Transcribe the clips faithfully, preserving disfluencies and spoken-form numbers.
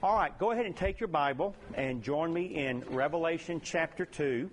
All right, go ahead and take your Bible and join me in Revelation chapter two.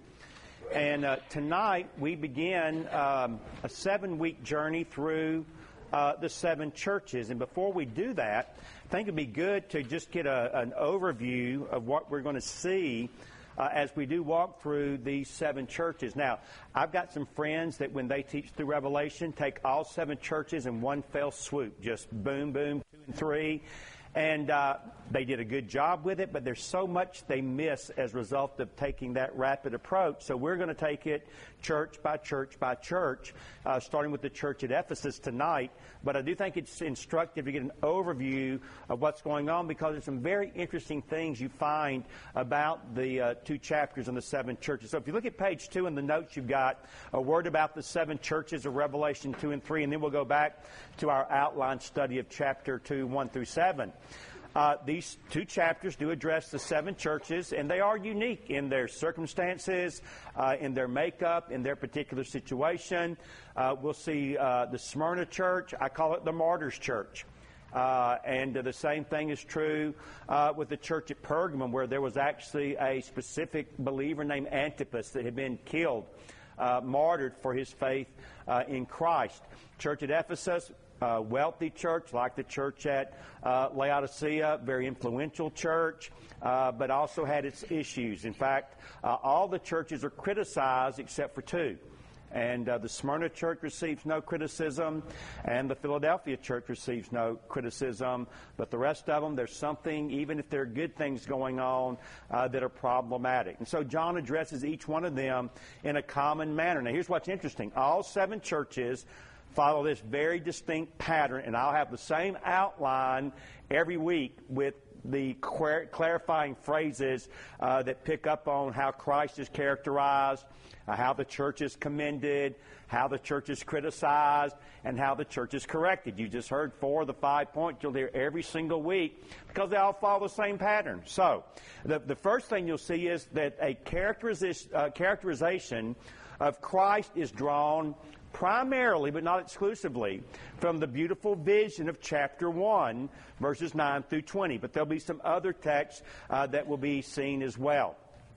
And uh, tonight we begin um, a seven-week journey through uh, the seven churches. And before we do that, I think it'd be good to just get a, an overview of what we're going to see uh, as we do walk through these seven churches. Now, I've got some friends that when they teach through Revelation, take all seven churches in one fell swoop, just boom, boom, two and three. And uh, they did a good job with it, but there's so much they miss as a result of taking that rapid approach. So we're going to take it church by church by church, uh, starting with the church at Ephesus tonight. But I do think it's instructive to get an overview of what's going on because there's some very interesting things you find about the uh, two chapters in the seven churches. So if you look at page two in the notes, you've got a word about the seven churches of Revelation two and three, and then we'll go back to our outline study of chapter two, one through seven. Uh, these two chapters do address the seven churches, and they are unique in their circumstances, uh, in their makeup, in their particular situation. Uh, we'll see uh, the Smyrna church. I call it the Martyrs Church. Uh, and uh, the same thing is true uh, with the church at Pergamum, where there was actually a specific believer named Antipas that had been killed, uh, martyred for his faith uh, in Christ. Church at Ephesus, Uh, wealthy church, like the church at uh, Laodicea, very influential church, uh, but also had its issues. In fact, uh, all the churches are criticized except for two. And uh, the Smyrna church receives no criticism, and the Philadelphia church receives no criticism. But the rest of them, there's something, even if there are good things going on, uh, that are problematic. And so John addresses each one of them in a common manner. Now, here's what's interesting. All seven churches follow this very distinct pattern, and I'll have the same outline every week with the clarifying phrases uh, that pick up on how Christ is characterized, uh, how the church is commended, how the church is criticized, and how the church is corrected. You just heard four of the five points you'll hear every single week because they all follow the same pattern. So the, the first thing you'll see is that a characteriza- uh, characterization of Christ is drawn primarily, but not exclusively, from the beautiful vision of chapter one, verses nine through twenty. But there'll be some other texts uh, that will be seen as well.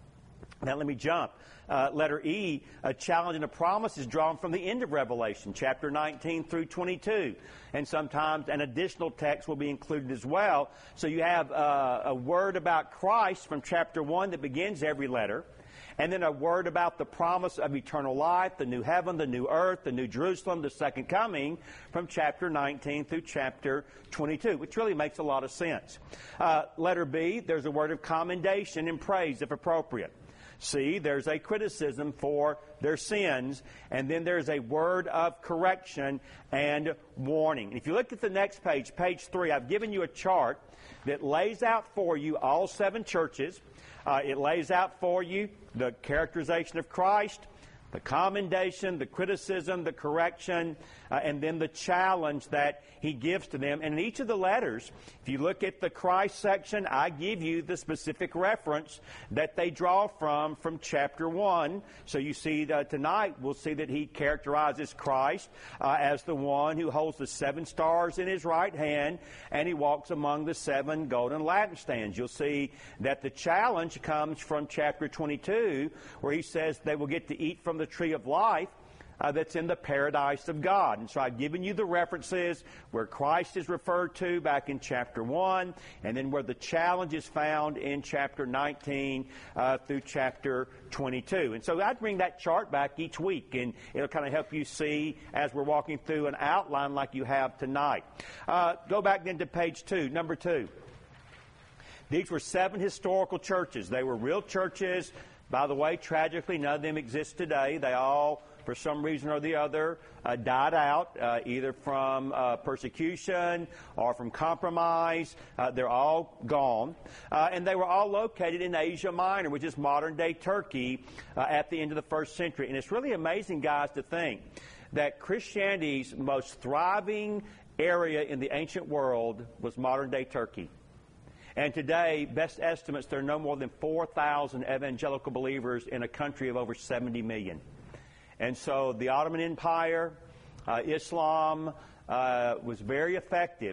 Now let me jump. Uh, letter E, a challenge and a promise is drawn from the end of Revelation, chapter nineteen through twenty-two. And sometimes an additional text will be included as well. So you have uh, a word about Christ from chapter one that begins every letter. And then a word about the promise of eternal life, the new heaven, the new earth, the new Jerusalem, the second coming from chapter nineteen through chapter twenty-two, which really makes a lot of sense. Uh, letter B, there's a word of commendation and praise if appropriate. C, there's a criticism for their sins. And then there's a word of correction and warning. If you look at the next page, page three, I've given you a chart that lays out for you all seven churches. Uh, it lays out for you the characterization of Christ, the commendation, the criticism, the correction, uh, and then the challenge that he gives to them. And in each of the letters, if you look at the Christ section, I give you the specific reference that they draw from from chapter one. So you see uh, tonight, we'll see that he characterizes Christ uh, as the one who holds the seven stars in his right hand, and he walks among the seven golden lampstands. You'll see that the challenge comes from chapter twenty-two, where he says they will get to eat from the tree of life uh, that's in the paradise of God. And so I've given you the references where Christ is referred to back in chapter one, and then where the challenge is found in chapter nineteen uh, through chapter twenty-two. And so I bring that chart back each week, and it'll kind of help you see as we're walking through an outline like you have tonight. Uh, go back then to page two, number two. These were seven historical churches. They were real churches. By the way, tragically, none of them exist today. They all, for some reason or the other, uh, died out, uh, either from uh, persecution or from compromise. Uh, they're all gone. Uh, and they were all located in Asia Minor, which is modern-day Turkey, uh, at the end of the first century. And it's really amazing, guys, to think that Christianity's most thriving area in the ancient world was modern-day Turkey. And today, best estimates, there are no more than four thousand evangelical believers in a country of over seventy million. And so the Ottoman Empire, uh, Islam, uh, was very effective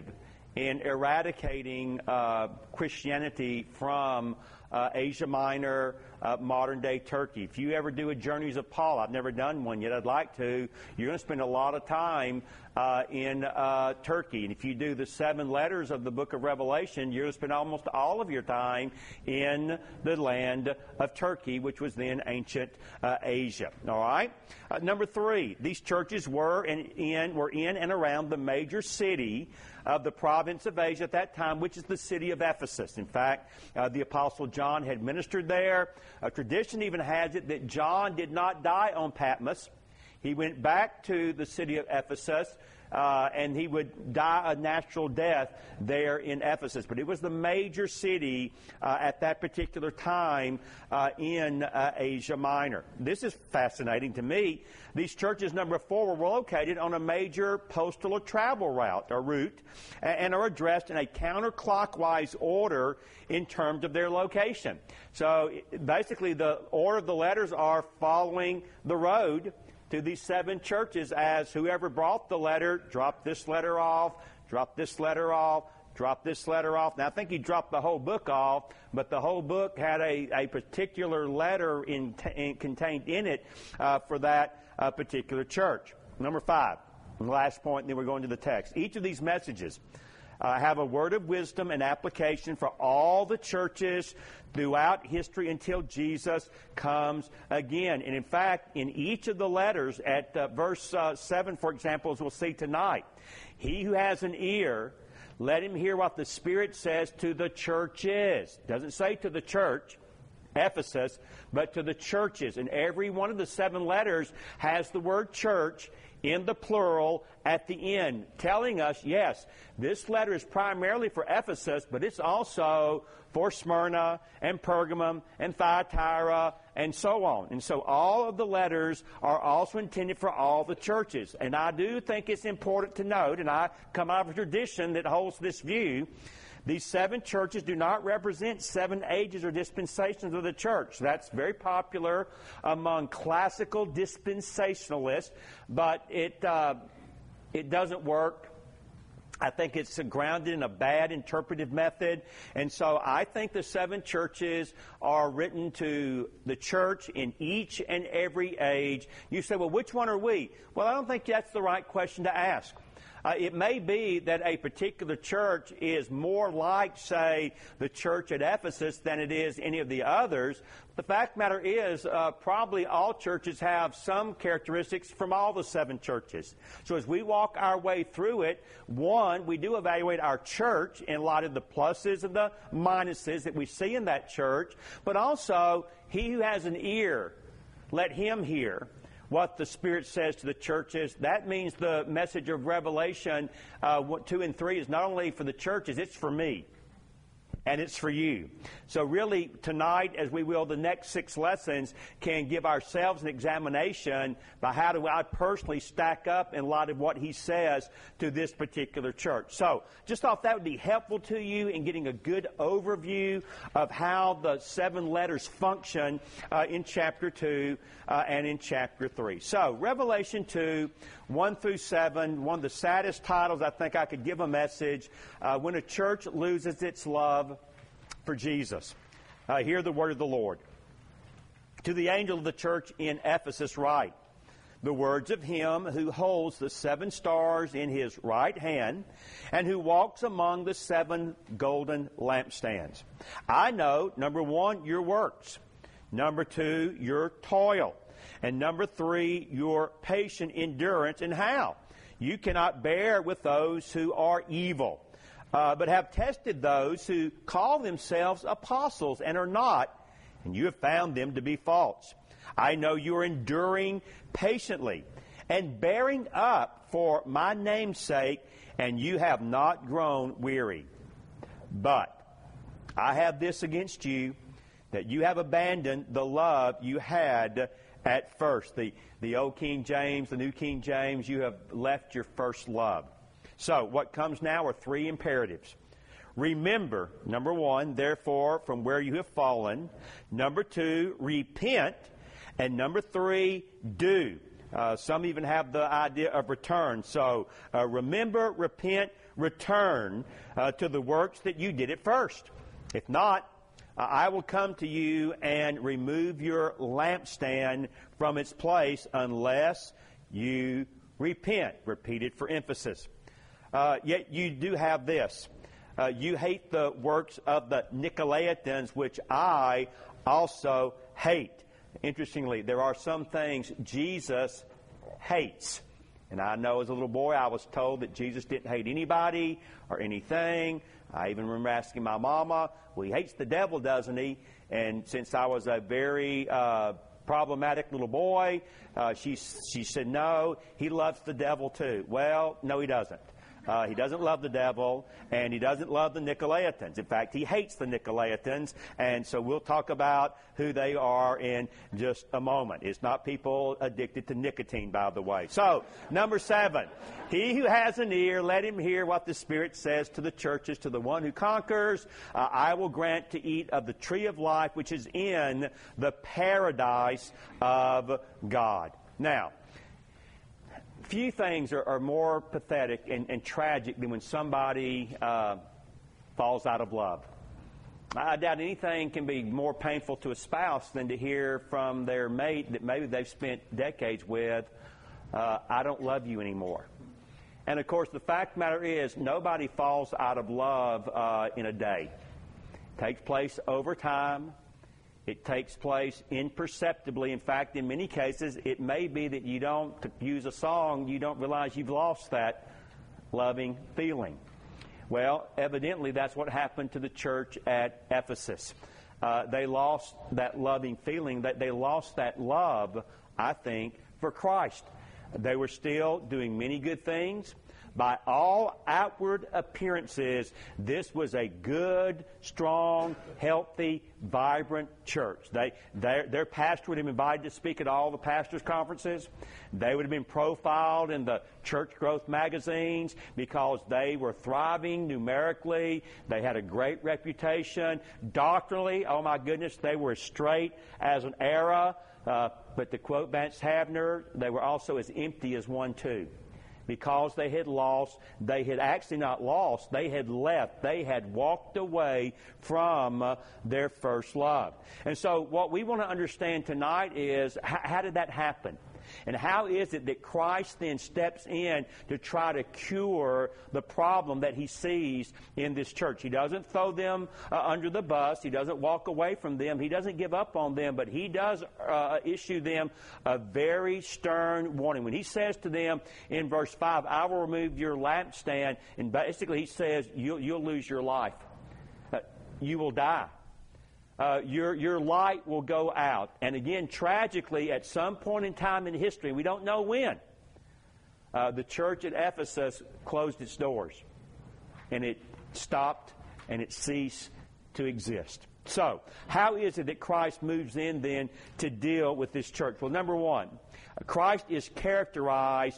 in eradicating uh, Christianity from uh, Asia Minor, uh, modern-day Turkey. If you ever do a Journeys of Paul, I've never done one yet, I'd like to, you're going to spend a lot of time uh, in uh, Turkey. And if you do the seven letters of the book of Revelation, you're going to spend almost all of your time in the land of Turkey, which was then ancient uh, Asia. All right? Uh, number three, these churches were in, in, were in and around the major city of the province of Asia at that time, which is the city of Ephesus. In fact, uh, the Apostle John had ministered there. A tradition even has it that John did not die on Patmos. He went back to the city of Ephesus, uh, and he would die a natural death there in Ephesus. But it was the major city uh, at that particular time uh, in uh, Asia Minor. This is fascinating to me. These churches, number four, were located on a major postal or travel route or route and are addressed in a counterclockwise order in terms of their location. So basically the order of the letters are following the road to these seven churches, as whoever brought the letter dropped this letter off, dropped this letter off, dropped this letter off. Now, I think he dropped the whole book off, but the whole book had a, a particular letter in, in, contained in it uh, for that uh, particular church. Number five, and the last point, and then we're going to the text. Each of these messages uh, have a word of wisdom and application for all the churches throughout history until Jesus comes again. And in fact, in each of the letters, at uh, verse uh, seven, for example, as we'll see tonight, he who has an ear, let him hear what the Spirit says to the churches. It doesn't say to the church, Ephesus, but to the churches. And every one of the seven letters has the word church in the plural at the end, telling us, yes, this letter is primarily for Ephesus, but it's also for Smyrna and Pergamum and Thyatira and so on. And so all of the letters are also intended for all the churches. And I do think it's important to note, and I come out of a tradition that holds this view, these seven churches do not represent seven ages or dispensations of the church. That's very popular among classical dispensationalists, but it uh, it doesn't work. I think it's grounded in a bad interpretive method. And so I think the seven churches are written to the church in each and every age. You say, well, which one are we? Well, I don't think that's the right question to ask. Uh, it may be that a particular church is more like, say, the church at Ephesus than it is any of the others. The fact of the matter is, uh, probably all churches have some characteristics from all the seven churches. So as we walk our way through it, one, we do evaluate our church in light of the pluses and the minuses that we see in that church, but also, he who has an ear, let him hear what the Spirit says to the churches. That means the message of Revelation uh, two and three is not only for the churches, it's for me. And it's for you. So really, tonight, as we will, the next six lessons can give ourselves an examination by how do I personally stack up in light of what he says to this particular church. So, just thought that would be helpful to you in getting a good overview of how the seven letters function uh, in chapter two uh, and in chapter three. So, Revelation two, one through seven, one of the saddest titles I think I could give a message, uh, when a church loses its love for Jesus. Uh, hear the word of the Lord. To the angel of the church in Ephesus write, the words of him who holds the seven stars in his right hand and who walks among the seven golden lampstands. I know, number one, your works. Number two, your toil. And number three, your patient endurance. And how? You cannot bear with those who are evil. Uh, but have tested those who call themselves apostles and are not, and you have found them to be false. I know you are enduring patiently and bearing up for my name's sake, and you have not grown weary. But I have this against you, that you have abandoned the love you had at first. The, the old King James, the New King James, you have left your first love. So, what comes now are three imperatives. Remember, number one, therefore, from where you have fallen. Number two, repent. And number three, do. Uh, some even have the idea of return. So, uh, remember, repent, return uh, to the works that you did at first. If not, uh, I will come to you and remove your lampstand from its place unless you repent. Repeated for emphasis. Uh, yet you do have this. Uh, you hate the works of the Nicolaitans, which I also hate. Interestingly, there are some things Jesus hates. And I know as a little boy I was told that Jesus didn't hate anybody or anything. I even remember asking my mama, well, he hates the devil, doesn't he? And since I was a very uh, problematic little boy, uh, she, she said, no, he loves the devil too. Well, no, he doesn't. Uh, he doesn't love the devil, and he doesn't love the Nicolaitans. In fact, he hates the Nicolaitans, and so we'll talk about who they are in just a moment. It's not people addicted to nicotine, by the way. So, number seven, he who has an ear, let him hear what the Spirit says to the churches. To the one who conquers, uh, I will grant to eat of the tree of life, which is in the paradise of God. Now, few things are, are more pathetic and, and tragic than when somebody uh, falls out of love. I doubt anything can be more painful to a spouse than to hear from their mate that maybe they've spent decades with, uh, I don't love you anymore. And, of course, the fact of the matter is nobody falls out of love uh, in a day. It takes place over time. It takes place imperceptibly. In fact, in many cases, it may be that you don't, to use a song, you don't realize you've lost that loving feeling. Well, evidently, that's what happened to the church at Ephesus. Uh, they lost that loving feeling, that they lost that love, I think, for Christ. They were still doing many good things. By all outward appearances, this was a good, strong, healthy, vibrant church. They, their, their pastor would have been invited to speak at all the pastors' conferences. They would have been profiled in the church growth magazines because they were thriving numerically. They had a great reputation. Doctrinally, oh my goodness, they were as straight as an arrow. Uh, but to quote Vance Havner, they were also as empty as one too. Because they had lost, they had actually not lost, they had left, they had walked away from uh, their first love. And so what we want to understand tonight is how, how did that happen? And how is it that Christ then steps in to try to cure the problem that he sees in this church? He doesn't throw them uh, under the bus. He doesn't walk away from them. He doesn't give up on them. But he does uh, issue them a very stern warning. When he says to them in verse five, I will remove your lampstand, and basically he says, you'll, you'll lose your life. Uh, you will die. Uh, your, your light will go out. And again, tragically, at some point in time in history, we don't know when, uh, the church at Ephesus closed its doors. And it stopped and it ceased to exist. So, how is it that Christ moves in then to deal with this church? Well, number one, Christ is characterized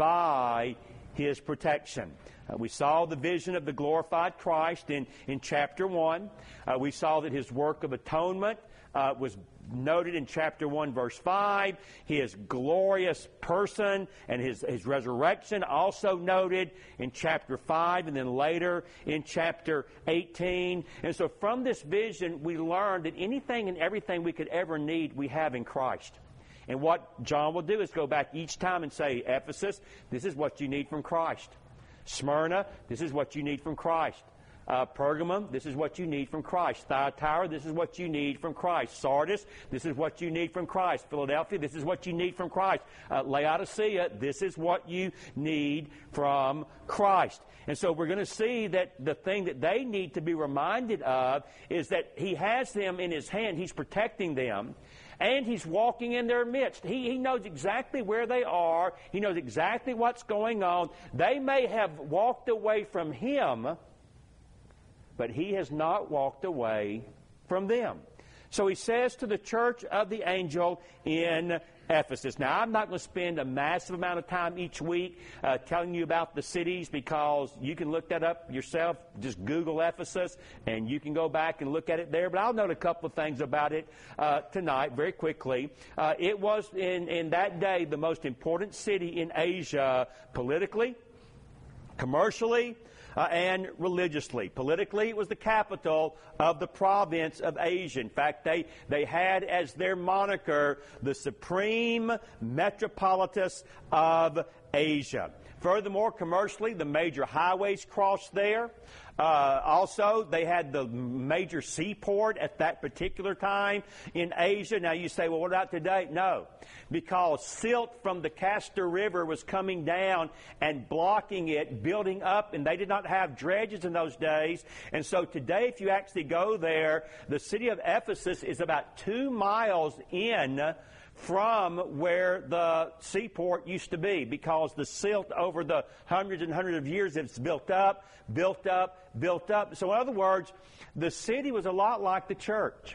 by his protection. Uh, we saw the vision of the glorified Christ in, in chapter one. Uh, we saw that his work of atonement uh, was noted in chapter one, verse five. His glorious person and his, his resurrection also noted in chapter five and then later in chapter eighteen. And so from this vision, we learned that anything and everything we could ever need, we have in Christ. And what John will do is go back each time and say, Ephesus, this is what you need from Christ. Smyrna, this is what you need from Christ. Uh, Pergamum, this is what you need from Christ. Thyatira, this is what you need from Christ. Sardis, this is what you need from Christ. Philadelphia, this is what you need from Christ. Uh, Laodicea, this is what you need from Christ. And so we're going to see that the thing that they need to be reminded of is that he has them in his hand. He's protecting them. And he's walking in their midst. He, he knows exactly where they are. He knows exactly what's going on. They may have walked away from him, but he has not walked away from them. So he says to the church of the angel in Ephesus. Now, I'm not going to spend a massive amount of time each week uh, telling you about the cities because you can look that up yourself. Just Google Ephesus, and you can go back and look at it there. But I'll note a couple of things about it uh, tonight very quickly. Uh, it was, in, in that day, the most important city in Asia politically, commercially, uh, and religiously. Politically, it was the capital of the province of Asia. In fact, they, they had as their moniker the Supreme Metropolitan of Asia. Furthermore, commercially, the major highways crossed there. Uh, also, they had the major seaport at that particular time in Asia. Now you say, well, what about today? No, because silt from the Castor River was coming down and blocking it, building up, and they did not have dredges in those days. And so today, if you actually go there, the city of Ephesus is about two miles in from where the seaport used to be, because the silt over the hundreds and hundreds of years it's built up, built up, built up. So in other words, the city was a lot like the church.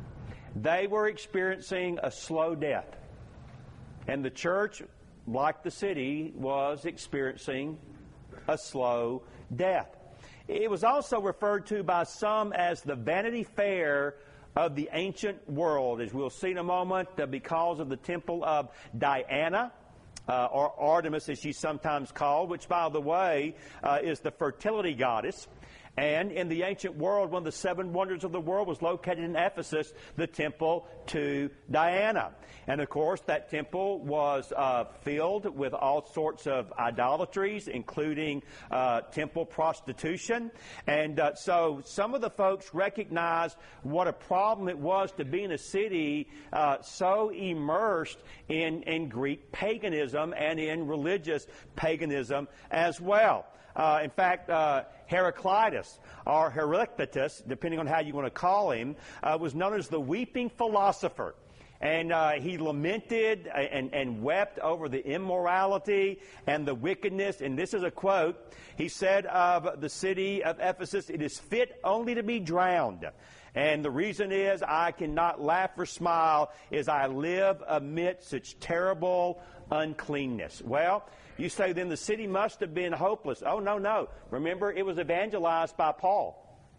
They were experiencing a slow death. And the church, like the city, was experiencing a slow death. It was also referred to by some as the Vanity Fair of the ancient world, as we'll see in a moment, uh, because of the temple of Diana, uh, or Artemis as she's sometimes called, which, by the way, uh, is the fertility goddess. And in the ancient world, one of the seven wonders of the world was located in Ephesus, the temple to Diana. And of course, that temple was uh, filled with all sorts of idolatries, including uh, temple prostitution. And uh, so some of the folks recognized what a problem it was to be in a city uh, so immersed in, in Greek paganism and in religious paganism as well. Uh, in fact, uh, Heraclitus, or Heraclitus, depending on how you want to call him, uh, was known as the weeping philosopher. And uh, he lamented and, and wept over the immorality and the wickedness. And this is a quote. He said of the city of Ephesus, "It is fit only to be drowned. And the reason is I cannot laugh or smile as I live amidst such terrible uncleanness." Well, you say then the city must have been hopeless. Oh, no, no. Remember, it was evangelized by Paul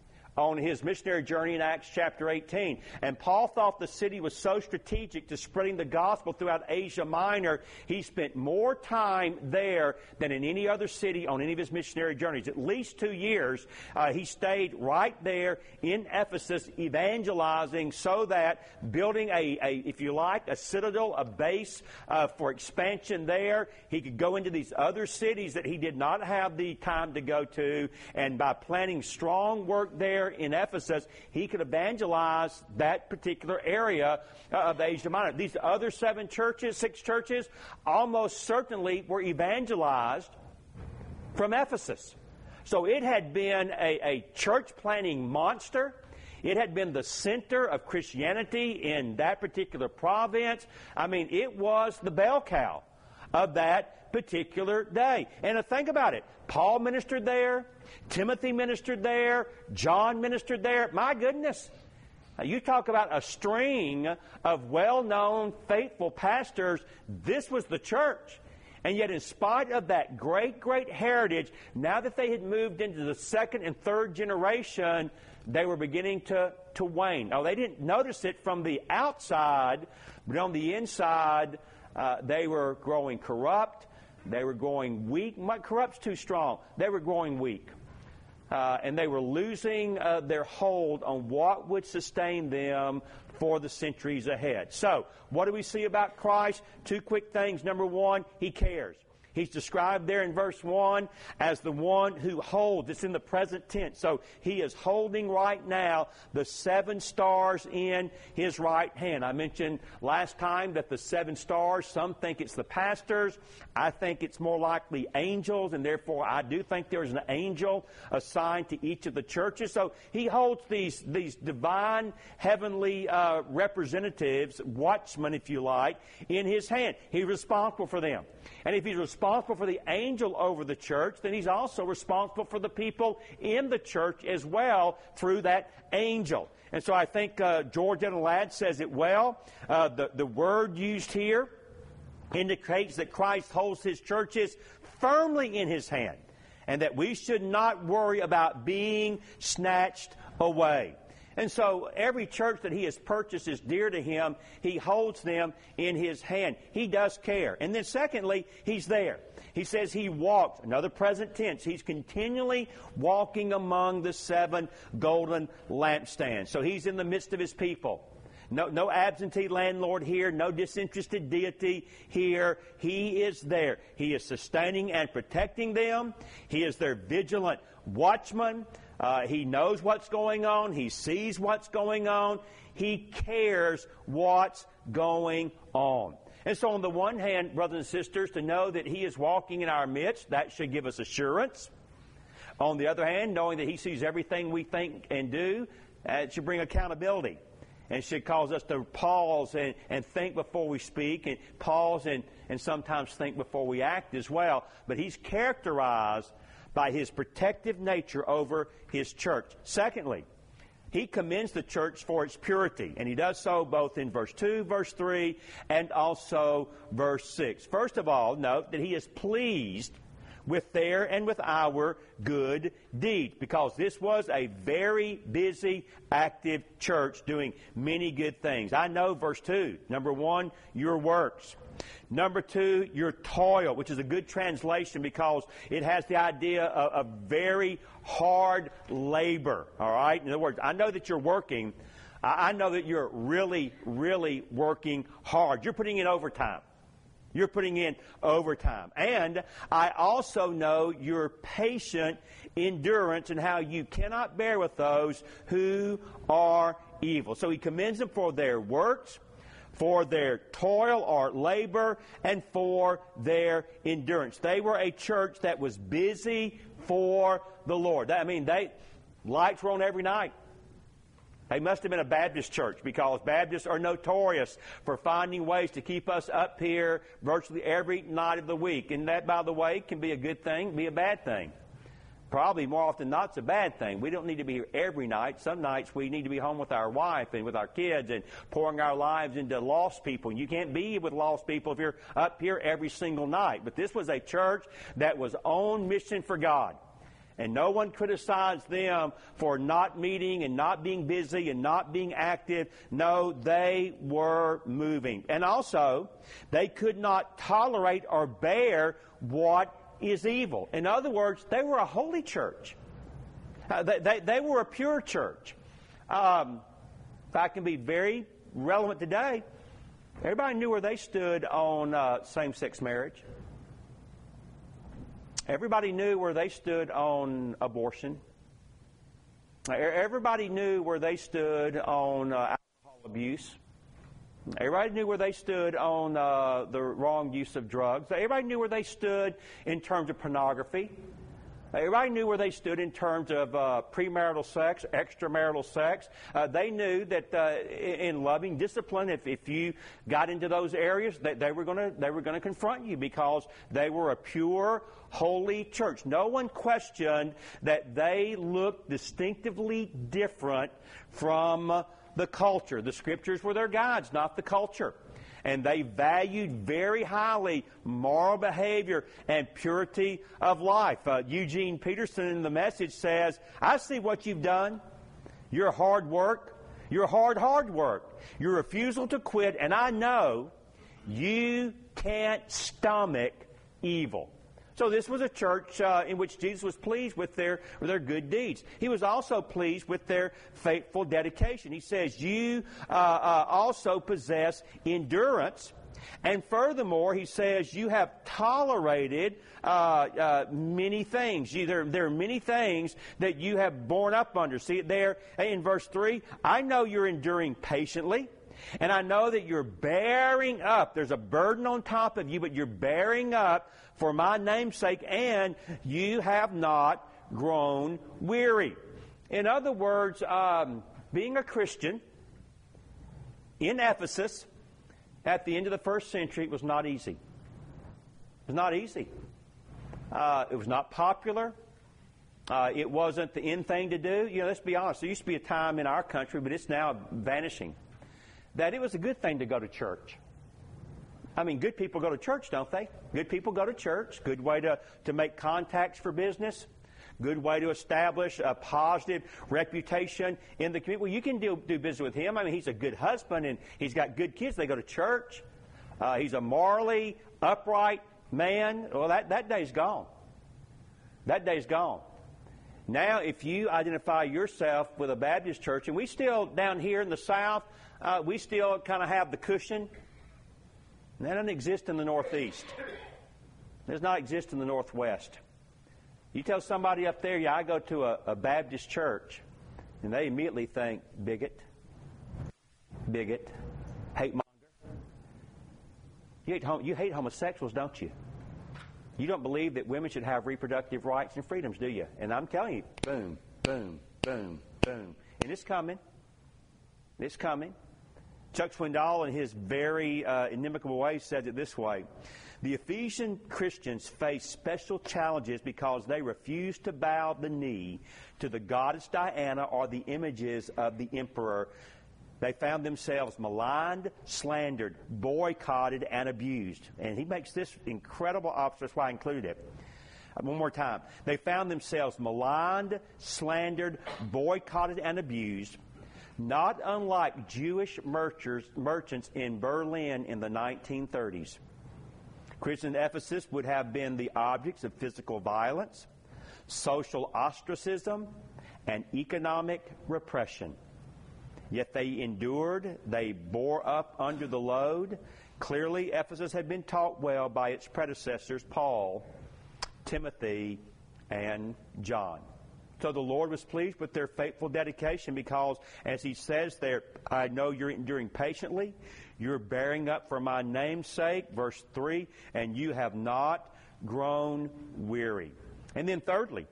on his missionary journey in Acts chapter eighteen. And Paul thought the city was so strategic to spreading the gospel throughout Asia Minor, he spent more time there than in any other city on any of his missionary journeys. At least two years, uh, he stayed right there in Ephesus evangelizing, so that building a, a if you like, a citadel, a base uh, for expansion there, he could go into these other cities that he did not have the time to go to, and by planning strong work there in Ephesus, he could evangelize that particular area uh, of Asia Minor. These other seven churches, six churches, almost certainly were evangelized from Ephesus. So it had been a, a church planting monster. It had been the center of Christianity in that particular province. I mean, it was the bell cow of that particular day. And think about it. Paul ministered there. Timothy ministered there. John ministered there. My goodness. You talk about a string of well-known, faithful pastors. This was the church. And yet, in spite of that great, great heritage, now that they had moved into the second and third generation, they were beginning to, to wane. Now, they didn't notice it from the outside, but on the inside, uh, they were growing corrupt. They were growing weak. Corrupt's too strong. They were growing weak. Uh, and they were losing uh, their hold on what would sustain them for the centuries ahead. So, what do we see about Christ? Two quick things. Number one, He cares. He's described there in verse one as the one who holds. It's in the present tense. So He is holding right now the seven stars in His right hand. I mentioned last time that the seven stars, some think it's the pastors. I think it's more likely angels, and therefore I do think there is an angel assigned to each of the churches. So He holds these, these divine, heavenly uh, representatives, watchmen, if you like, in His hand. He's responsible for them. And if He's responsible for the angel over the church, then He's also responsible for the people in the church as well through that angel. And so I think uh, George Ellen Ladd says it well. Uh, the, the word used here indicates that Christ holds His churches firmly in His hand, and that we should not worry about being snatched away. And so every church that he has purchased is dear to him. He holds them in his hand. He does care. And then secondly, he's there. He says he walks, another present tense, he's continually walking among the seven golden lampstands. So he's in the midst of his people. No, no absentee landlord here, no disinterested deity here. He is there. He is sustaining and protecting them. He is their vigilant watchman. Uh, he knows what's going on. He sees what's going on. He cares what's going on. And so on the one hand, brothers and sisters, to know that he is walking in our midst, that should give us assurance. On the other hand, knowing that he sees everything we think and do, uh, it should bring accountability. And it should cause us to pause and, and think before we speak, and pause and, and sometimes think before we act as well. But he's characterized by his protective nature over his church. Secondly, he commends the church for its purity, and he does so both in verse two, verse three, and also verse six. First of all, note that he is pleased with their and with our good deeds, because this was a very busy, active church doing many good things. I know verse two, number one, your works. Number two, your toil, which is a good translation because it has the idea of, of very hard labor, all right? In other words, I know that you're working. I, I know that you're really, really working hard. You're putting in overtime. You're putting in overtime. And I also know your patient endurance and how you cannot bear with those who are evil. So he commends them for their works, for their toil or labor, and for their endurance. They were a church that was busy for the Lord. I mean, they lights were on every night. They must have been a Baptist church, because Baptists are notorious for finding ways to keep us up here virtually every night of the week. And that, by the way, can be a good thing, be a bad thing. Probably more often than not, it's a bad thing. We don't need to be here every night. Some nights we need to be home with our wife and with our kids and pouring our lives into lost people. You can't be with lost people if you're up here every single night. But this was a church that was on mission for God. And no one criticized them for not meeting and not being busy and not being active. No, they were moving. And also, they could not tolerate or bear what is evil. In other words, they were a holy church. Uh, they, they, they were a pure church. Um, if I can be very relevant today, everybody knew where they stood on uh, same-sex marriage. Everybody knew where they stood on abortion. Everybody knew where they stood on uh, alcohol abuse. Everybody knew where they stood on uh, the wrong use of drugs. Everybody knew where they stood in terms of pornography. Everybody knew where they stood in terms of uh, premarital sex, extramarital sex. Uh, they knew that uh, in loving discipline, if, if you got into those areas, they, they were going to they were going to confront you, because they were a pure, holy church. No one questioned that they looked distinctively different from uh, the culture. The Scriptures were their guides, not the culture. And they valued very highly moral behavior and purity of life. Uh, Eugene Peterson in The Message says, I see what you've done. Your hard work, your hard, hard work, your refusal to quit, and I know you can't stomach evil. So this was a church uh, in which Jesus was pleased with their, with their good deeds. He was also pleased with their faithful dedication. He says, you uh, uh, also possess endurance. And furthermore, he says, you have tolerated uh, uh, many things. You, there, there are many things that you have borne up under. See it there in verse three? I know you're enduring patiently. And I know that you're bearing up. There's a burden on top of you, but you're bearing up for my name's sake, and you have not grown weary. In other words, um, being a Christian in Ephesus at the end of the first century was not easy. It was not easy. Uh, it was not popular. Uh, it wasn't the in thing to do. You know, let's be honest. There used to be a time in our country, but it's now vanishing, that it was a good thing to go to church. I mean, good people go to church, don't they? Good people go to church. Good way to, to make contacts for business. Good way to establish a positive reputation in the community. Well, you can do, do business with him. I mean, he's a good husband, and he's got good kids. They go to church. Uh, he's a morally upright man. Well, that, that day's gone. That day's gone. Now, if you identify yourself with a Baptist church, and we still, down here in the South, uh, we still kind of have the cushion. That doesn't exist in the Northeast. It does not exist in the Northwest. You tell somebody up there, yeah, I go to a, a Baptist church, and they immediately think, bigot, bigot, hate monger. You hate, hom- you hate homosexuals, don't you? You don't believe that women should have reproductive rights and freedoms, do you? And I'm telling you, boom, boom, boom, boom. And it's coming. It's coming. Chuck Swindoll, in his very uh, inimicable way, says it this way. The Ephesian Christians face special challenges because they refuse to bow the knee to the goddess Diana or the images of the emperor. They found themselves maligned, slandered, boycotted, and abused. And he makes this incredible observation. That's why I included it. One more time. They found themselves maligned, slandered, boycotted, and abused, not unlike Jewish merchants in Berlin in the nineteen thirties. Christians in Ephesus would have been the objects of physical violence, social ostracism, and economic repression. Yet they endured, they bore up under the load. Clearly, Ephesus had been taught well by its predecessors, Paul, Timothy, and John. So the Lord was pleased with their faithful dedication because, as he says there, I know you're enduring patiently, you're bearing up for my name's sake, verse three, and you have not grown weary. And then thirdly,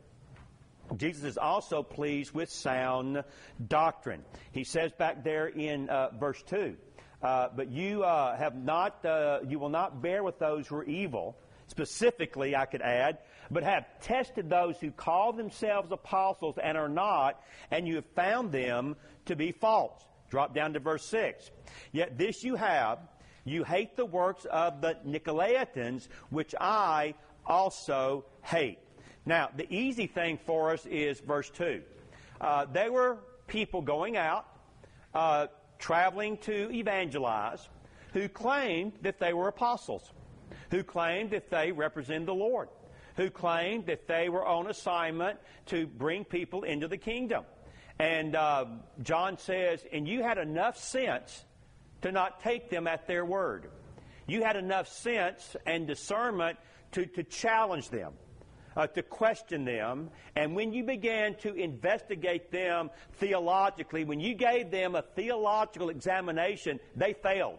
Jesus is also pleased with sound doctrine. He says back there in uh, verse two, uh, but you uh, have not, uh, you will not bear with those who are evil. Specifically, I could add, but have tested those who call themselves apostles and are not, and you have found them to be false. Drop down to verse six. Yet this you have, you hate the works of the Nicolaitans, which I also hate. Now, the easy thing for us is verse two. Uh, they were people going out, uh, traveling to evangelize, who claimed that they were apostles, who claimed that they represented the Lord, who claimed that they were on assignment to bring people into the kingdom. And uh, John says, and you had enough sense to not take them at their word. You had enough sense and discernment to, to challenge them, uh, to question them. And when you began to investigate them theologically, when you gave them a theological examination, they failed.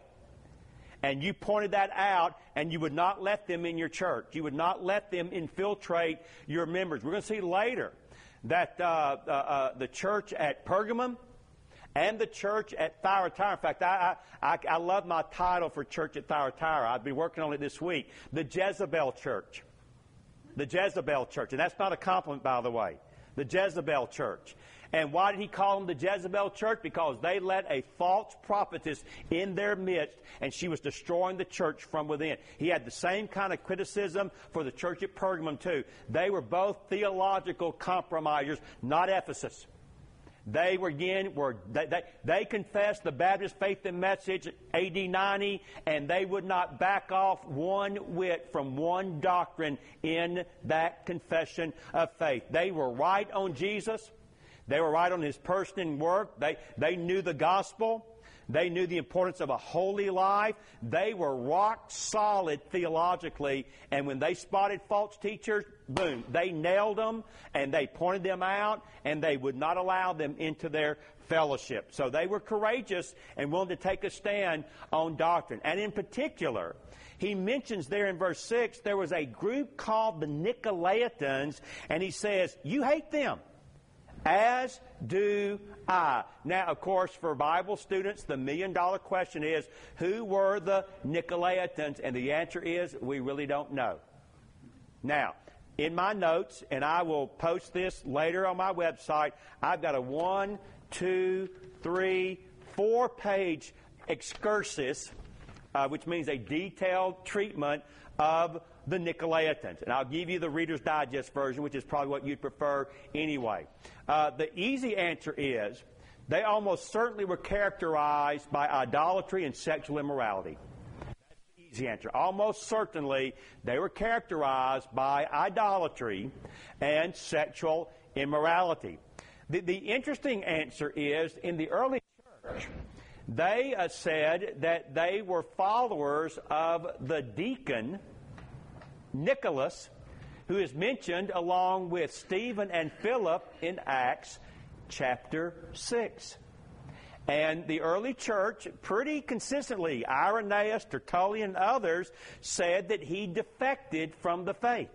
And you pointed that out, and you would not let them in your church. You would not let them infiltrate your members. We're going to see later that uh, uh, uh, the church at Pergamum and the church at Thyatira. In fact, I, I, I love my title for church at Thyatira. I've been working on it this week. The Jezebel Church. The Jezebel Church. And that's not a compliment, by the way. The Jezebel Church. And why did he call them the Jezebel Church? Because they let a false prophetess in their midst, and she was destroying the church from within. He had the same kind of criticism for the church at Pergamum, too. They were both theological compromisers, not Ephesus. They were, again, were they, they, they confessed the Baptist faith and message A D ninety, and they would not back off one whit from one doctrine in that confession of faith. They were right on Jesus. They were right on his person and work. They, they knew the gospel. They knew the importance of a holy life. They were rock solid theologically. And when they spotted false teachers, boom, they nailed them and they pointed them out and they would not allow them into their fellowship. So they were courageous and willing to take a stand on doctrine. And in particular, he mentions there in verse six, there was a group called the Nicolaitans, and he says, you hate them. As do I. Now, of course, for Bible students, the million-dollar question is, who were the Nicolaitans? And the answer is, we really don't know. Now, in my notes, and I will post this later on my website, I've got a one, two, three, four-page excursus, uh, which means a detailed treatment of the Nicolaitans. And I'll give you the Reader's Digest version, which is probably what you'd prefer anyway. Uh, the easy answer is they almost certainly were characterized by idolatry and sexual immorality. That's the easy answer. Almost certainly they were characterized by idolatry and sexual immorality. The, the interesting answer is in the early church, they uh, said that they were followers of the deacon Nicholas, who is mentioned along with Stephen and Philip in Acts chapter six. And the early church, pretty consistently, Irenaeus, Tertullian, and others, said that he defected from the faith.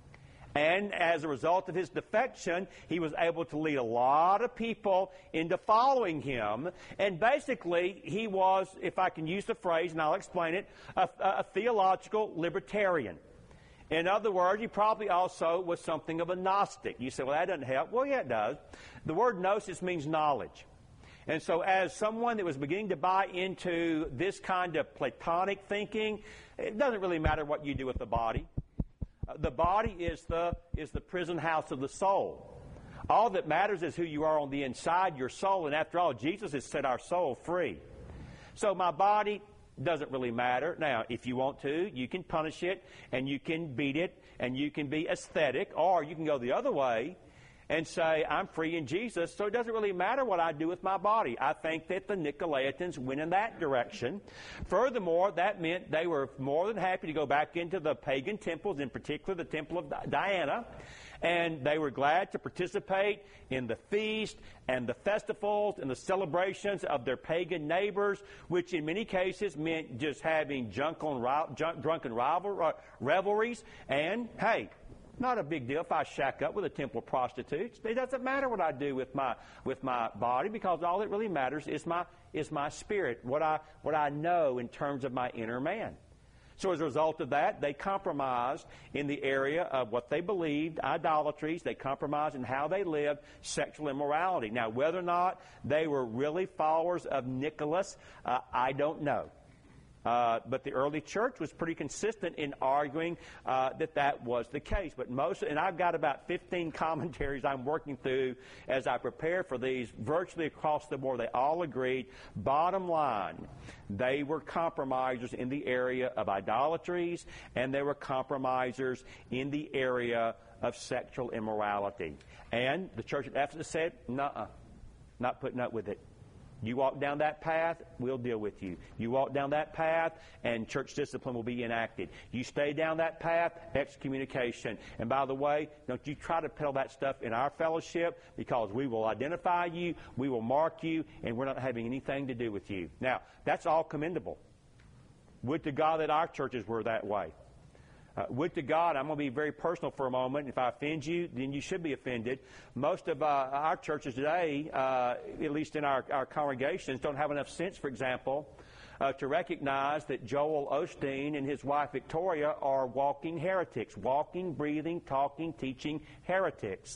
And as a result of his defection, he was able to lead a lot of people into following him. And basically, he was, if I can use the phrase, and I'll explain it, a, a theological libertarian. In other words, he probably also was something of a Gnostic. You say, well, that doesn't help. Well, yeah, it does. The word gnosis means knowledge. And so as someone that was beginning to buy into this kind of Platonic thinking, it doesn't really matter what you do with the body. Uh, the body is the, is the prison house of the soul. All that matters is who you are on the inside, your soul. And after all, Jesus has set our soul free. So my body doesn't really matter. Now, if you want to, you can punish it, and you can beat it, and you can be aesthetic, or you can go the other way and say, I'm free in Jesus, so it doesn't really matter what I do with my body. I think that the Nicolaitans went in that direction. Furthermore, that meant they were more than happy to go back into the pagan temples, in particular the Temple of Diana, and they were glad to participate in the feast and the festivals and the celebrations of their pagan neighbors, which in many cases meant just having drunken, drunken revelries. And, hey, not a big deal if I shack up with a temple of prostitutes. It doesn't matter what I do with my with my body, because all that really matters is my is my spirit, what I what I know in terms of my inner man. So as a result of that, they compromised in the area of what they believed, idolatries. They compromised in how they lived, sexual immorality. Now, whether or not they were really followers of Nicholas, uh, I don't know. Uh, but the early church was pretty consistent in arguing uh, that that was the case. But most, and I've got about fifteen commentaries I'm working through as I prepare for these, virtually across the board. They all agreed, bottom line, they were compromisers in the area of idolatries, and they were compromisers in the area of sexual immorality. And the church at Ephesus said, nuh-uh, not putting up with it. You walk down that path, we'll deal with you. You walk down that path, and church discipline will be enacted. You stay down that path, excommunication. And by the way, don't you try to peddle that stuff in our fellowship, because we will identify you, we will mark you, and we're not having anything to do with you. Now, that's all commendable. Would to God that our churches were that way. Uh, would to God, I'm going to be very personal for a moment. If I offend you, then you should be offended. Most of uh, our churches today, uh, at least in our, our congregations, don't have enough sense, for example, uh, to recognize that Joel Osteen and his wife Victoria are walking heretics, walking, breathing, talking, teaching heretics.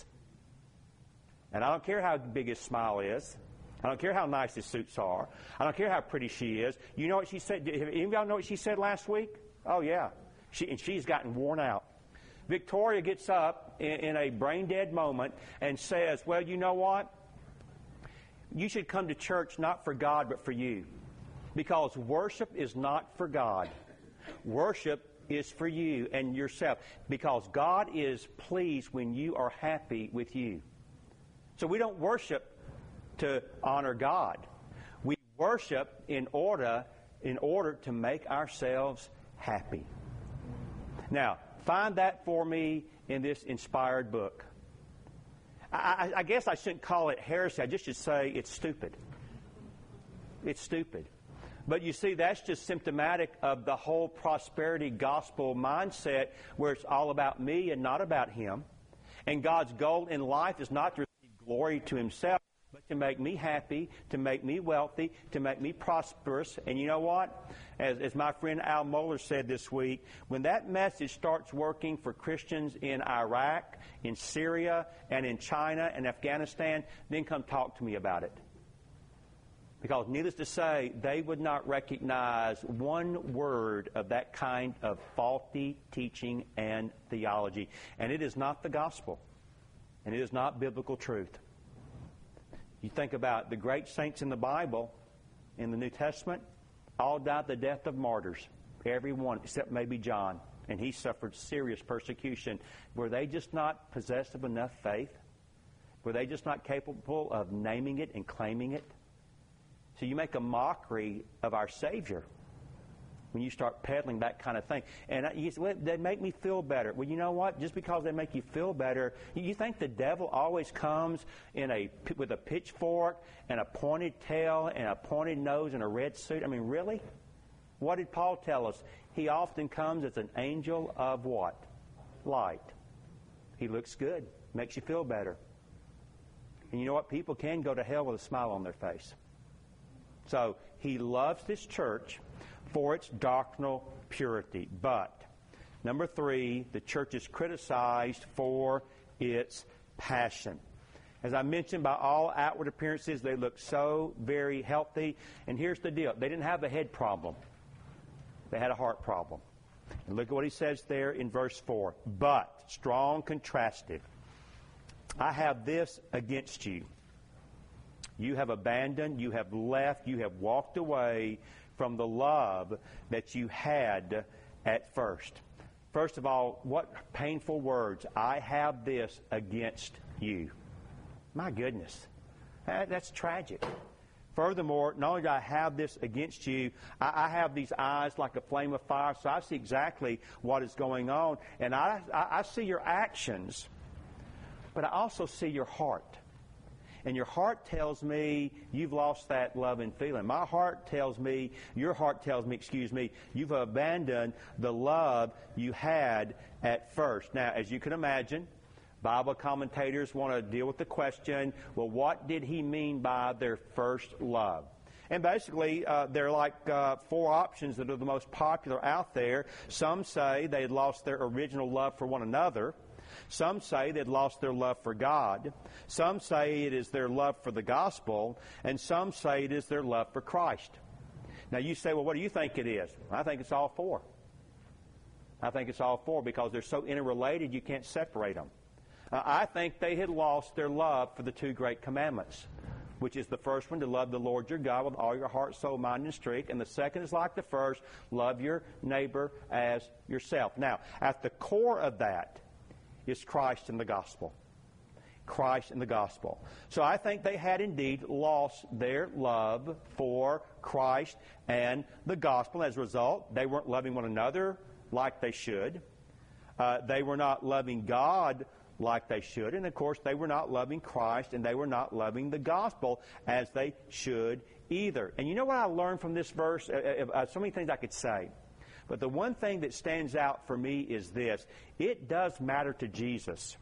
And I don't care how big his smile is. I don't care how nice his suits are. I don't care how pretty she is. You know what she said? Any of y'all know what she said last week? Oh, yeah. She, and she's gotten worn out. Victoria gets up in, in a brain-dead moment and says, well, you know what? You should come to church not for God but for you. Because worship is not for God. Worship is for you and yourself. Because God is pleased when you are happy with you. So we don't worship to honor God. We worship in order, in order to make ourselves happy. Now, find that for me in this inspired book. I, I, I guess I shouldn't call it heresy. I just should say it's stupid. It's stupid. But you see, that's just symptomatic of the whole prosperity gospel mindset, where it's all about me and not about him. And God's goal in life is not to receive glory to himself, but to make me happy, to make me wealthy, to make me prosperous. And you know what? As, as my friend Al Mohler said this week, when that message starts working for Christians in Iraq, in Syria, and in China and Afghanistan, then come talk to me about it. Because needless to say, they would not recognize one word of that kind of faulty teaching and theology. And it is not the gospel. And it is not biblical truth. You think about the great saints in the Bible, in the New Testament, all died the death of martyrs. Every one, except maybe John. And he suffered serious persecution. Were they just not possessed of enough faith? Were they just not capable of naming it and claiming it? So you make a mockery of our Savior when you start peddling that kind of thing. And you say, well, they make me feel better. Well, you know what? Just because they make you feel better, you think the devil always comes in a with a pitchfork and a pointed tail and a pointed nose and a red suit? I mean, really? What did Paul tell us? He often comes as an angel of what? Light. He looks good. Makes you feel better. And you know what? People can go to hell with a smile on their face. So he loves this church for its doctrinal purity. But, number three, the church is criticized for its passion. As I mentioned, by all outward appearances, they look so very healthy. And here's the deal. They didn't have a head problem. They had a heart problem. And look at what he says there in verse four. But, strong contrastive, I have this against you. You have abandoned, you have left, you have walked away from the love that you had at first. First of all, what painful words. I have this against you. My goodness. That, that's tragic. Furthermore, not only do I have this against you, I, I have these eyes like a flame of fire, so I see exactly what is going on. And I, I, I see your actions, but I also see your heart. And your heart tells me you've lost that love and feeling. My heart tells me, your heart tells me, excuse me, you've abandoned the love you had at first. Now, as you can imagine, Bible commentators want to deal with the question, well, what did he mean by their first love? And basically, uh, there are like uh, four options that are the most popular out there. Some say they had lost their original love for one another. Some say they'd lost their love for God. Some say it is their love for the gospel. And some say it is their love for Christ. Now you say, well, what do you think it is? I think it's all four. I think it's all four because they're so interrelated you can't separate them. Uh, I think they had lost their love for the two great commandments, which is the first one, to love the Lord your God with all your heart, soul, mind, and strength. And the second is like the first, love your neighbor as yourself. Now, at the core of that is Christ and the gospel. Christ and the gospel. So I think they had indeed lost their love for Christ and the gospel. As a result, they weren't loving one another like they should. Uh, they were not loving God like they should. And, of course, they were not loving Christ and they were not loving the gospel as they should either. And you know what I learned from this verse? Uh, uh, so many things I could say. But the one thing that stands out for me is this. It does matter to Jesus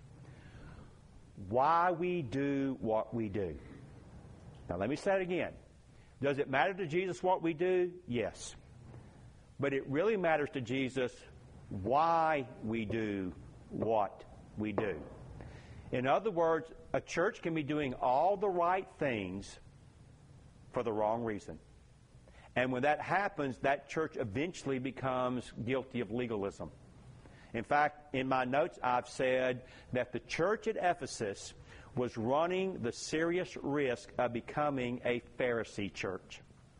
why we do what we do. Now, let me say it again. Does it matter to Jesus what we do? Yes. But it really matters to Jesus why we do what we do. In other words, a church can be doing all the right things for the wrong reason. And when that happens, that church eventually becomes guilty of legalism. In fact, in my notes, I've said that the church at Ephesus was running the serious risk of becoming a Pharisee church.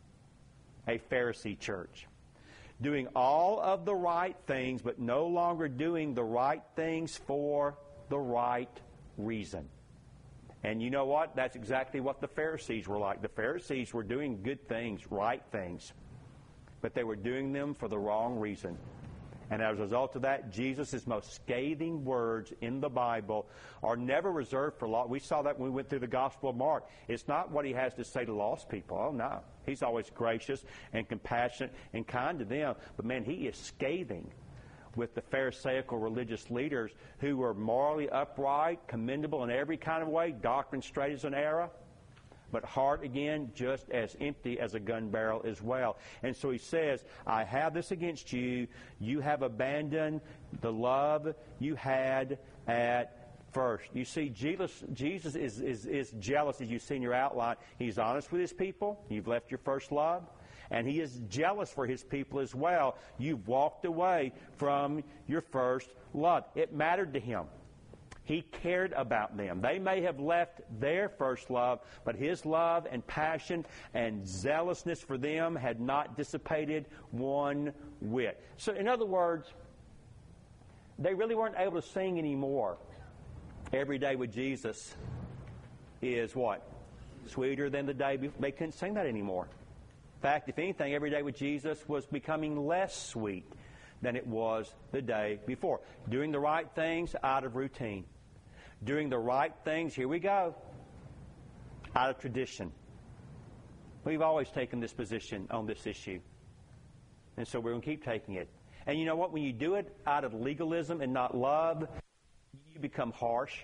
A Pharisee church. Doing all of the right things, but no longer doing the right things for the right reason. And you know what? That's exactly what the Pharisees were like. The Pharisees were doing good things, right things, but they were doing them for the wrong reason. And as a result of that, Jesus' most scathing words in the Bible are never reserved for lost. We saw that when we went through the Gospel of Mark. It's not what he has to say to lost people. Oh, no. He's always gracious and compassionate and kind to them. But, man, he is scathing with the Pharisaical religious leaders who were morally upright, commendable in every kind of way, doctrine straight as an arrow, but heart, again, just as empty as a gun barrel as well. And so he says, I have this against you. You have abandoned the love you had at first. You see, Jesus, Jesus is, is, is jealous, as you see in your outline. He's honest with his people. You've left your first love. And he is jealous for his people as well. You've walked away from your first love. It mattered to him. He cared about them. They may have left their first love, but his love and passion and zealousness for them had not dissipated one whit. So, in other words, they really weren't able to sing anymore. Every day with Jesus is what? Sweeter than the day before. They couldn't sing that anymore. In fact, if anything, every day with Jesus was becoming less sweet than it was the day before. Doing the right things out of routine. Doing the right things, here we go, out of tradition. We've always taken this position on this issue. And so we're going to keep taking it. And you know what? When you do it out of legalism and not love, you become harsh.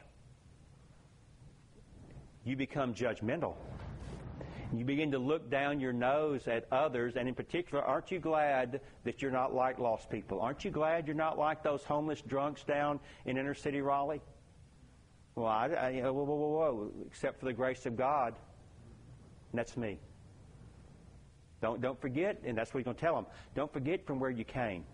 You become judgmental. You begin to look down your nose at others, and in particular, aren't you glad that you're not like lost people? Aren't you glad you're not like those homeless drunks down in inner city Raleigh? Well, I, I, whoa, whoa, whoa, whoa, except for the grace of God, and that's me. Don't, don't forget, and that's what he's going to tell them, don't forget from where you came.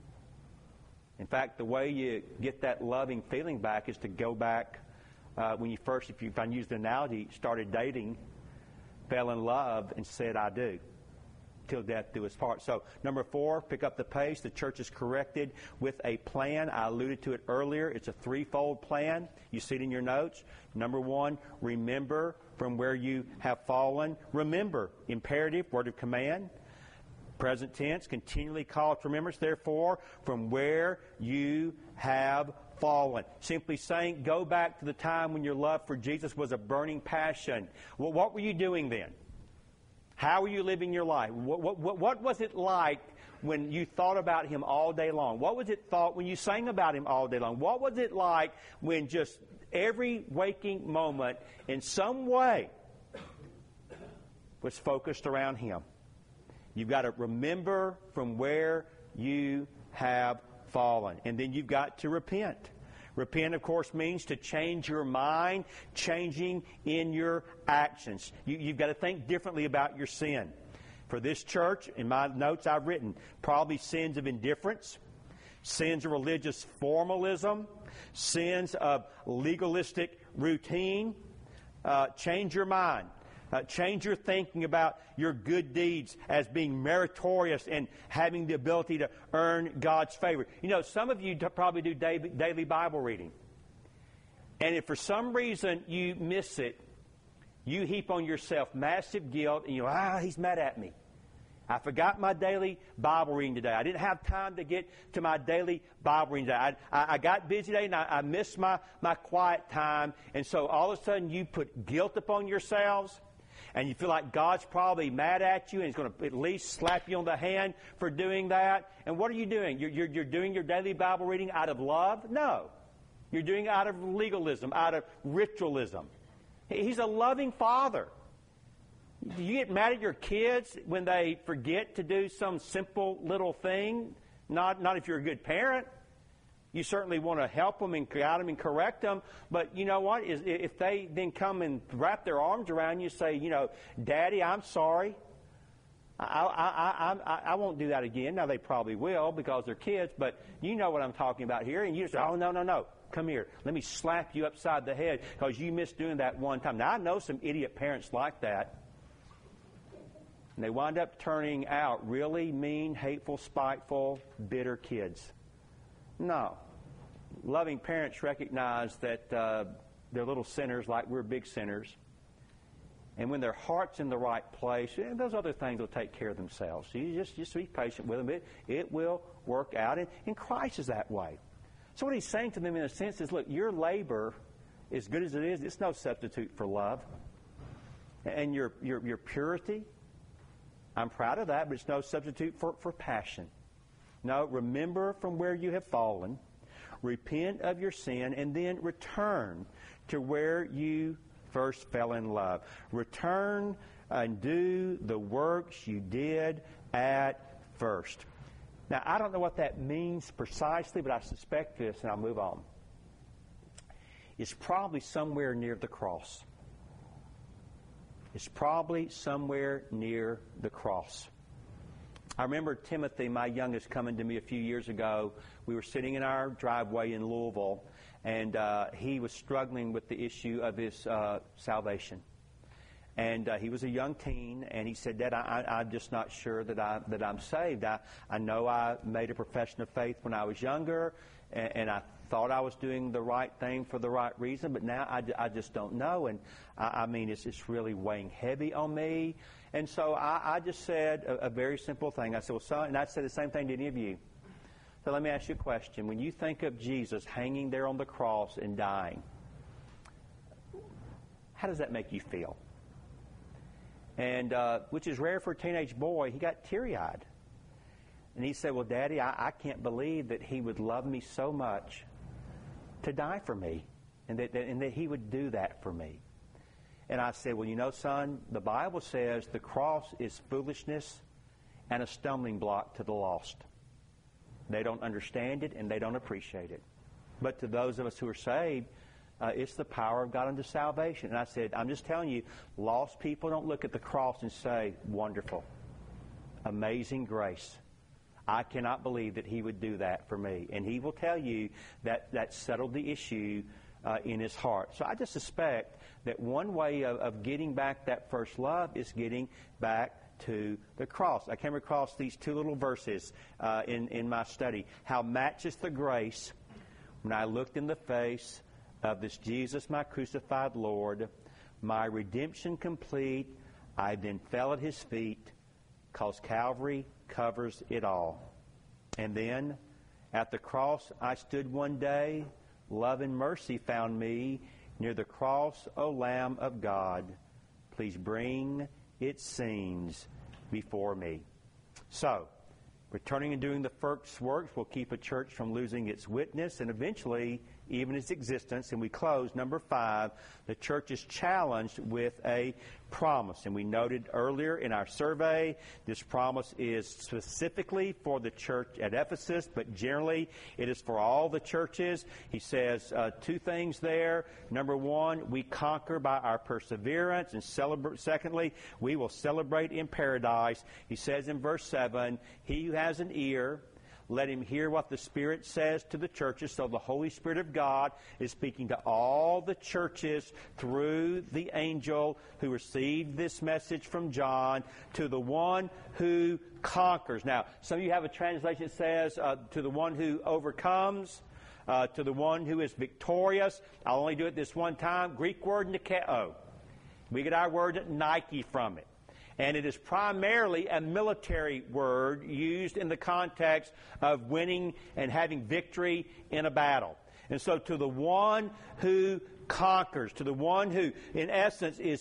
In fact, the way you get that loving feeling back is to go back uh, when you first, if, you, if I use the analogy, started dating, fell in love, and said, I do, till death do us part. So, number four, pick up the pace. The church is corrected with a plan. I alluded to it earlier. It's a threefold plan. You see it in your notes. Number one, remember from where you have fallen. Remember, imperative, word of command. Present tense, continually call to remembrance, therefore, from where you have fallen. Simply saying, go back to the time when your love for Jesus was a burning passion. Well, what were you doing then? How were you living your life? What, what, what was it like when you thought about Him all day long? What was it thought when you sang about Him all day long? What was it like when just every waking moment in some way was focused around Him? You've got to remember from where you have fallen. And then you've got to repent. Repent, of course, means to change your mind, changing in your actions. You, you've got to think differently about your sin. For this church, in my notes I've written, probably sins of indifference, sins of religious formalism, sins of legalistic routine. Uh, change your mind. Uh, change your thinking about your good deeds as being meritorious and having the ability to earn God's favor. You know, some of you d- probably do da- daily Bible reading. And if for some reason you miss it, you heap on yourself massive guilt and you go, ah, he's mad at me. I forgot my daily Bible reading today. I didn't have time to get to my daily Bible reading today. I, I, I got busy today and I, I missed my, my quiet time. And so all of a sudden you put guilt upon yourselves. And you feel like God's probably mad at you and He's going to at least slap you on the hand for doing that. And what are you doing? You're, you're, you're doing your daily Bible reading out of love? No. You're doing it out of legalism, out of ritualism. He's a loving Father. Do you get mad at your kids when they forget to do some simple little thing? Not, not if you're a good parent. You certainly want to help them and guide them and correct them. But you know what? Is if they then come and wrap their arms around you, say, you know, Daddy, I'm sorry. I, I, I, I, I won't do that again. Now, they probably will because they're kids, but you know what I'm talking about here. And you say, oh, no, no, no. Come here. Let me slap you upside the head because you missed doing that one time. Now, I know some idiot parents like that. And they wind up turning out really mean, hateful, spiteful, bitter kids. No. Loving parents recognize that uh, they're little sinners like we're big sinners. And when their heart's in the right place, eh, those other things will take care of themselves. So you just, just be patient with them. It, it will work out. And, and Christ is that way. So what He's saying to them in a sense is, look, your labor, as good as it is, it's no substitute for love. And your, your, your purity, I'm proud of that, but it's no substitute for, for passion. No, remember from where you have fallen, repent of your sin, and then return to where you first fell in love. Return and do the works you did at first. Now, I don't know what that means precisely, but I suspect this, and I'll move on. is probably somewhere near the cross. It's probably somewhere near the cross. I remember Timothy, my youngest, coming to me a few years ago. We were sitting in our driveway in Louisville, and uh, he was struggling with the issue of his uh, salvation. And uh, he was a young teen, and he said, Dad, I, I, I'm just not sure that, I, that I'm saved. I, I know I made a profession of faith when I was younger, and, and I thought I was doing the right thing for the right reason, but now I, I just don't know. And I, I mean, it's, it's really weighing heavy on me. And so I, I just said a, a very simple thing. I said, well, son, and I said the same thing to any of you. So let me ask you a question. When you think of Jesus hanging there on the cross and dying, how does that make you feel? And uh, which is rare for a teenage boy. He got teary-eyed. And he said, well, Daddy, I, I can't believe that he would love me so much to die for me, and that, that, and that he would do that for me. And I said, well, you know, son, the Bible says the cross is foolishness and a stumbling block to the lost. They don't understand it, and they don't appreciate it. But to those of us who are saved, Uh, it's the power of God unto salvation. And I said, I'm just telling you, lost people don't look at the cross and say, wonderful, amazing grace. I cannot believe that he would do that for me. And he will tell you that that settled the issue uh, in his heart. So I just suspect that one way of, of getting back that first love is getting back to the cross. I came across these two little verses uh, in, in my study. How matches the grace when I looked in the face of this Jesus, my crucified Lord, my redemption complete, I then fell at his feet, because Calvary covers it all. And then, at the cross I stood one day, love and mercy found me, near the cross, O Lamb of God, please bring its scenes before me. So, returning and doing the first works will keep a church from losing its witness and eventually even its existence. And we close, number five, the church is challenged with a promise. And we noted earlier in our survey, this promise is specifically for the church at Ephesus, but generally it is for all the churches. He says uh, two things there. Number one, we conquer by our perseverance. And celebrate. Secondly, we will celebrate in paradise. He says in verse seven, he who has an ear, let him hear what the Spirit says to the churches. So the Holy Spirit of God is speaking to all the churches through the angel who received this message from John, to the one who conquers. Now, some of you have a translation that says, uh, to the one who overcomes, uh, to the one who is victorious. I'll only do it this one time. Greek word nikeo. We get our word Nike from it. And it is primarily a military word used in the context of winning and having victory in a battle. And so to the one who conquers, to the one who, in essence, is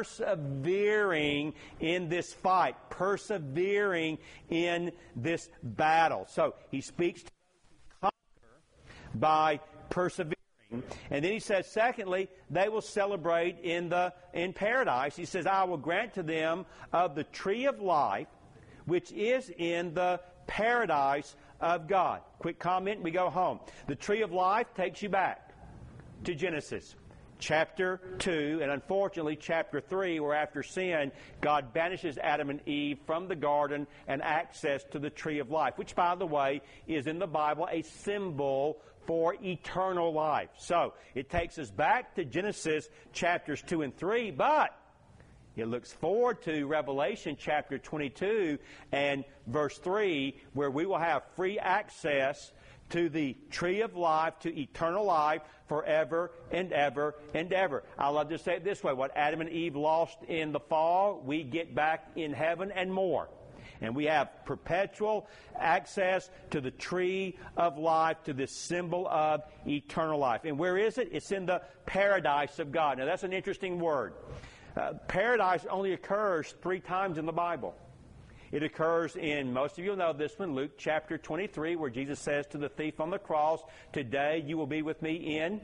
persevering in this fight, persevering in this battle. So he speaks to those who conquer by persevering. And then he says, secondly, they will celebrate in the in paradise. He says, I will grant to them of the tree of life, which is in the paradise of God. Quick comment, we go home. The tree of life takes you back to Genesis chapter two, and unfortunately chapter three, where after sin, God banishes Adam and Eve from the garden and access to the tree of life, which, by the way, is in the Bible a symbol for eternal life. So it takes us back to Genesis chapters two and three, but it looks forward to Revelation chapter twenty-two and verse three, where we will have free access to the tree of life, to eternal life, forever and ever and ever. I love to say it this way. What Adam and Eve lost in the fall, we get back in heaven and more. And we have perpetual access to the tree of life, to this symbol of eternal life. And where is it? It's in the paradise of God. Now, that's an interesting word. Uh, paradise only occurs three times in the Bible. It occurs in, most of you will know this one, Luke chapter twenty-three, where Jesus says to the thief on the cross, today you will be with me in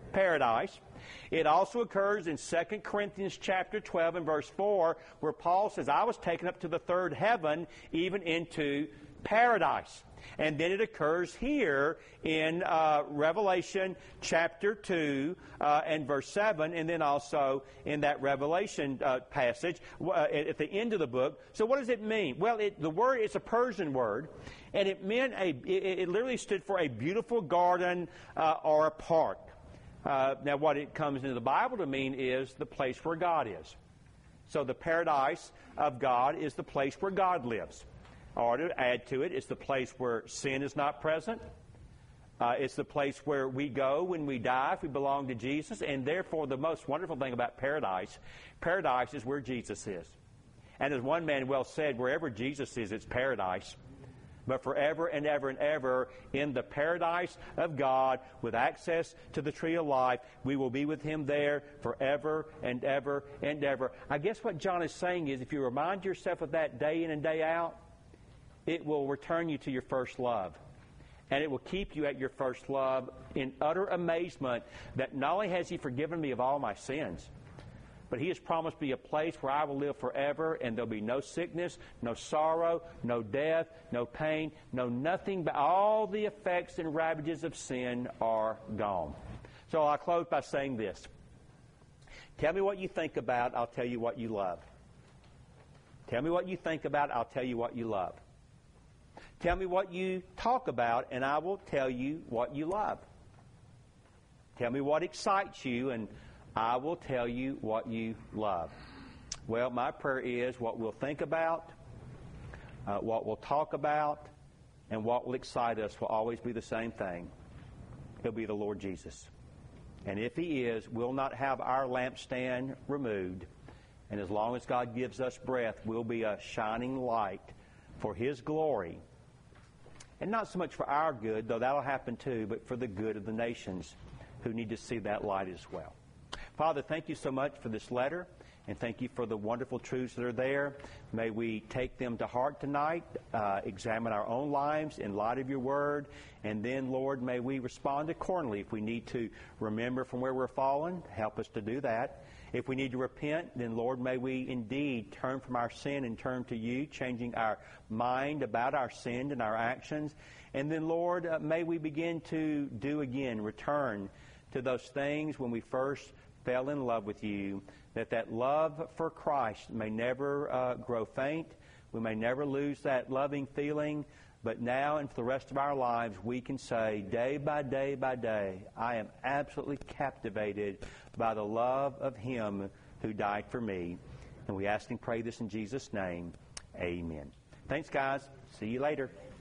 paradise. It also occurs in Second Corinthians chapter twelve and verse four, where Paul says, I was taken up to the third heaven, even into paradise. And then it occurs here in uh, Revelation chapter two uh, and verse seven, and then also in that Revelation uh, passage uh, at the end of the book. So what does it mean? Well, it, the word is a Persian word, and it meant a. It, it literally stood for a beautiful garden uh, or a park. Uh, now, what it comes into the Bible to mean is the place where God is. So the paradise of God is the place where God lives. Or to add to it, it's the place where sin is not present. Uh, it's the place where we go when we die if we belong to Jesus. And therefore, the most wonderful thing about paradise, paradise is where Jesus is. And as one man well said, wherever Jesus is, it's paradise. But forever and ever and ever in the paradise of God with access to the tree of life, we will be with Him there forever and ever and ever. I guess what John is saying is if you remind yourself of that day in and day out, it will return you to your first love. And it will keep you at your first love in utter amazement that not only has He forgiven me of all my sins, but He has promised me a place where I will live forever, and there'll be no sickness, no sorrow, no death, no pain, no nothing, but all the effects and ravages of sin are gone. So I'll close by saying this. Tell me what you think about, I'll tell you what you love. Tell me what you think about, I'll tell you what you love. Tell me what you talk about, and I will tell you what you love. Tell me what excites you, and I will tell you what you love. Well, my prayer is what we'll think about, uh, what we'll talk about, and what will excite us will always be the same thing. He'll be the Lord Jesus. And if He is, we'll not have our lampstand removed. And as long as God gives us breath, we'll be a shining light for His glory. And not so much for our good, though that'll happen too, but for the good of the nations who need to see that light as well. Father, thank you so much for this letter, and thank you for the wonderful truths that are there. May we take them to heart tonight, uh, examine our own lives in light of your word, and then, Lord, may we respond accordingly. If we need to remember from where we're fallen, help us to do that. If we need to repent, then, Lord, may we indeed turn from our sin and turn to you, changing our mind about our sin and our actions. And then, Lord, uh, may we begin to do again, return to those things when we first fell in love with you, that that love for Christ may never uh, grow faint. We may never lose that loving feeling. But now and for the rest of our lives, we can say, day by day by day, I am absolutely captivated by the love of Him who died for me. And we ask and pray this in Jesus' name. Amen. Thanks, guys. See you later.